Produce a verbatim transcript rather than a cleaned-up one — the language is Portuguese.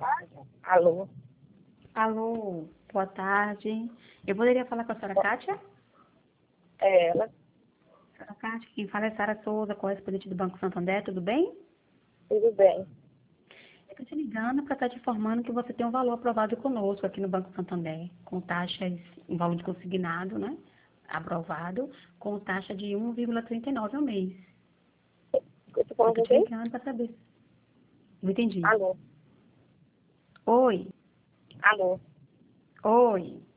Alô? Alô, boa tarde. Eu poderia falar com a senhora Kátia? É ela? Senhora Kátia, quem fala é Sara Souza, correspondente do Banco Santander, tudo bem? Tudo bem. Eu estou te ligando para estar te informando que você tem um valor aprovado conosco aqui no Banco Santander, com taxas, um valor de consignado, né? Aprovado, com taxa de um vírgula trinta e nove ao mês. Eu tô Eu falando estou com te quem? ligando para saber. Não entendi. Alô? Oi, Alô? oi.